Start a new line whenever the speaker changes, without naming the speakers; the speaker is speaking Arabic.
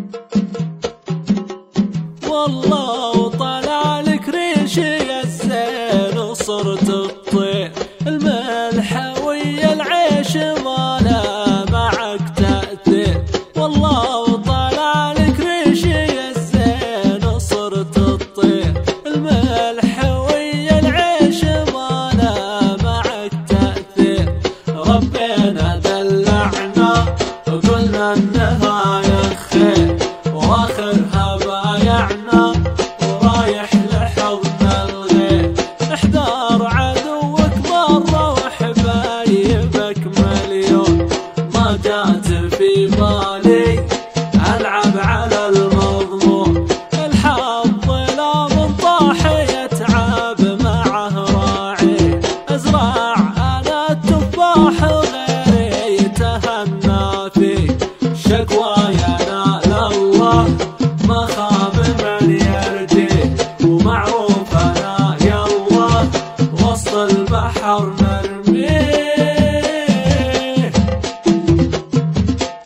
والله وطلع لك ريشي الزين وصرت الطير، الملح ويا العيش ما لا معك تأثير. والله وطلع لك ريشي الزين وصرت الطير، الملح ويا العيش ما لا معك تأثير. ربنا دلعنا وقلنا النهاية خير، واخرها بايعنا ورايح لحضن الغير. احذر عدوك مرة وحبايبك مليون، ما جات في بالي العب على المضمون. الحظ لا من طاح يتعب معه راعي، ازرع انا التفاح غيري يتهنى فيه. شكوايا نال الله ما خاب من يرجيه، ومعروف انا يالله وسط البحر